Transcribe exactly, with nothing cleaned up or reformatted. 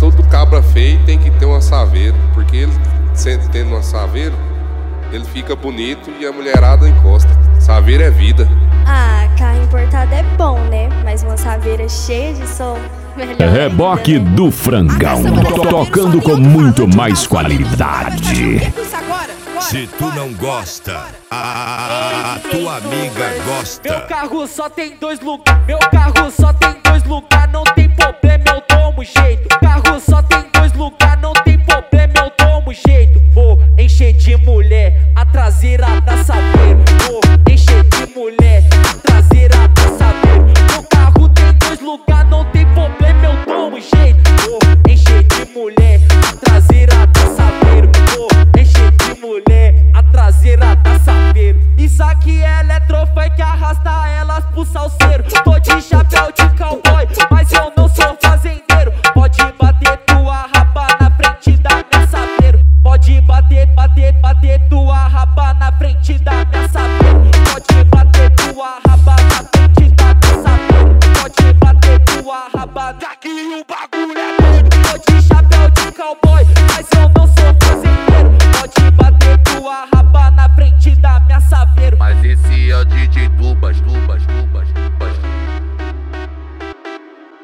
todo cabra feio tem que ter uma saveiro, porque ele, tendo uma saveiro, ele fica bonito e a mulherada encosta. Saveiro é vida. Ah, carro importado é bom, né? Mas uma saveira cheia de som, melhor Reboque ainda, né? do Frangão, tocando com muito mais qualidade. Se tu não gosta, a, a tua amiga gosta. Meu carro só tem dois lugares, meu carro só tem dois lugares, não tem problema, eu tomo jeito. Carro só tem dois lugares, não tem problema, eu tomo jeito. Vou encher de mulher, a traseira da saber. Vou encher de mulher, a traseira da saber. Meu carro tem dois lugares, não tem problema, eu tomo jeito. Vou encher de mulher, a traseira da saber. Vou encher de mulher, a traseira da saber. Isso aqui é eletrofunk, arrasta elas pro salseiro. Tô de chapéu de cowboy, mas eu não sou fazendeiro. Pode bater tua raba na frente da minha saber. Pode bater, bater, bater tua raba na frente da minha saber. Pode bater tua raba na frente da minha saber. Pode bater tua raba, daqui o bagulho é doido. Tô de chapéu de cowboy, mas eu não sou fazendeiro. Pode bater tua raba na frente da